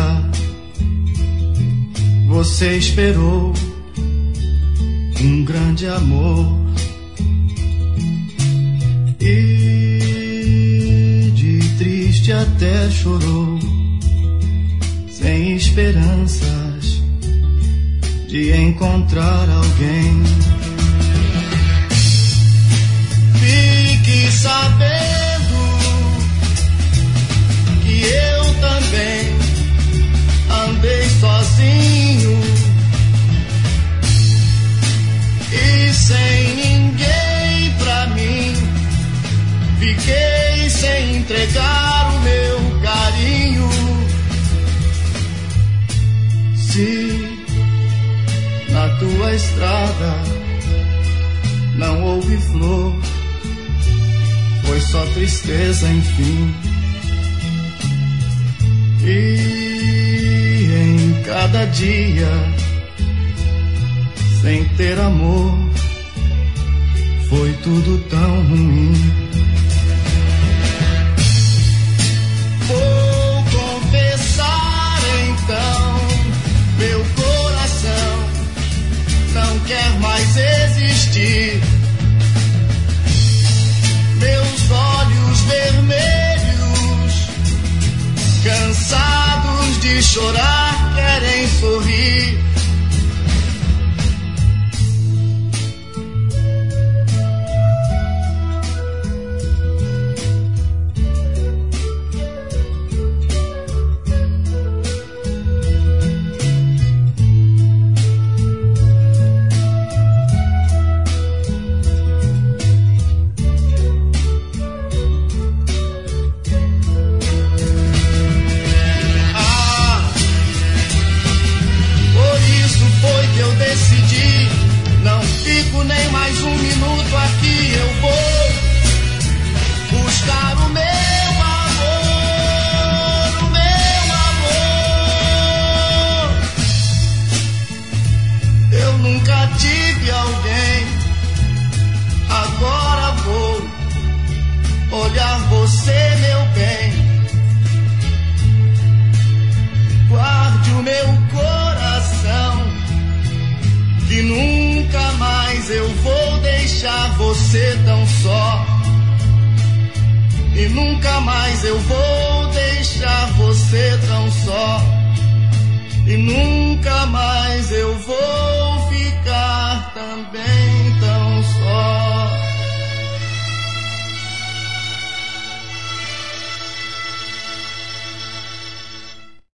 você esperou um grande amor e de triste até chorou, sem esperanças de encontrar alguém. Fique sabendo que eu também andei sozinho e sem ninguém pra mim. Fiquei sem entregar o meu carinho. Se na tua estrada não houve flor, foi só tristeza, enfim. E em cada dia, sem ter amor, foi tudo tão ruim. Vou confessar então, meu coração não quer mais existir. Meus olhos vermelhos, cansados de chorar, querem sorrir. Nem mais um minuto aqui, eu vou buscar o meu amor, o meu amor. Eu nunca tive alguém, agora vou olhar você, meu bem. Guarde o meu coração, que nunca mais eu vou deixar você tão só. E nunca mais eu vou deixar você tão só. E nunca mais eu vou ficar também.